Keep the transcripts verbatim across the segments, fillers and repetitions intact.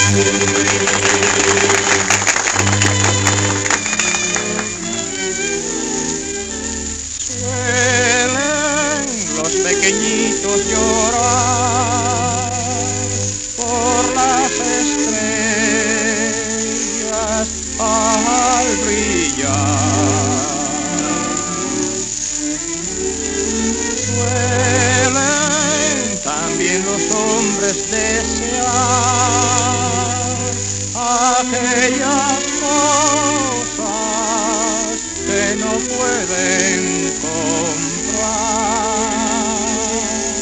Suelen los pequeñitos llorar por las estrellas al brillar. Suelen también los hombres desear aquellas cosas que no pueden comprar.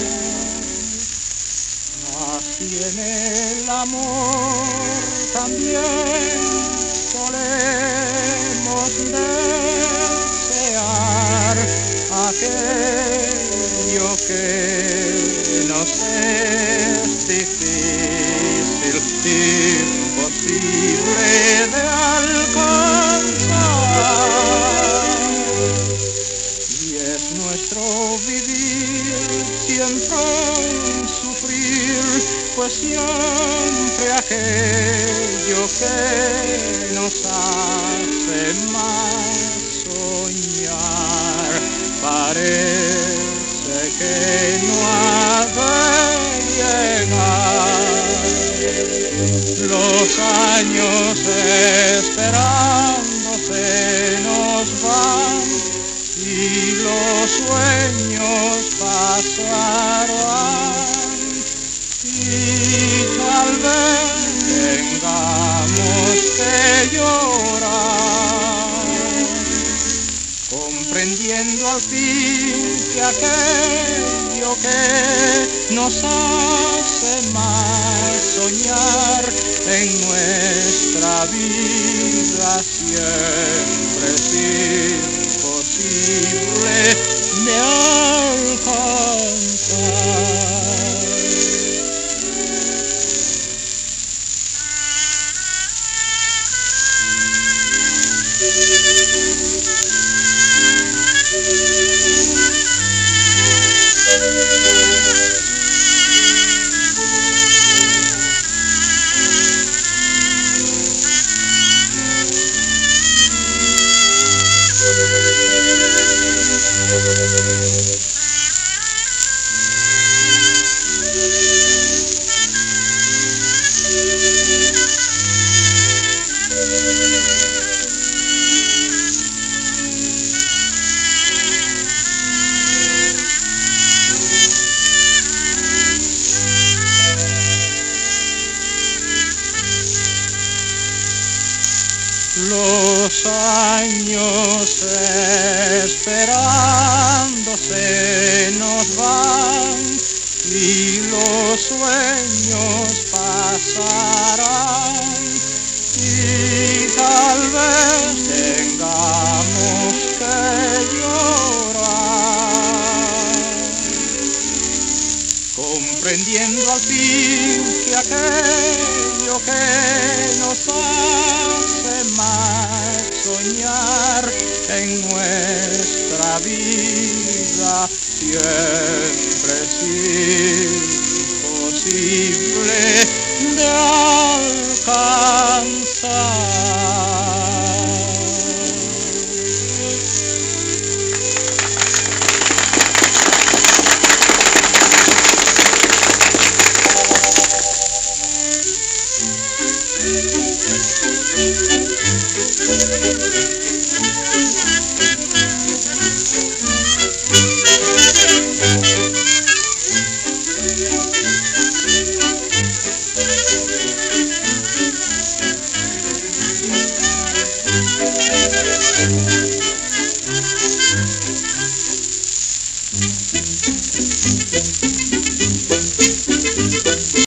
Así en el amor también solemos desear aquello que nos es difícil, imposible de alcanzar. Y es nuestro vivir siempre sufrir, pues siempre aquello que nos hace más soñar parece que no ha de llegar. Los años esperando se nos van y los sueños pasarán, y tal vez tengamos que llorar, comprendiendo al fin que aquello que nos hace más soñar en nuestra vida siempre es imposible de alcanzar. Los años esperando se nos van y los sueños pasarán, y tal vez tengamos que llorar, comprendiendo al fin que aquello que nos hace más soñar en nuestra vida siempre es imposible de alcanzar. Thank you.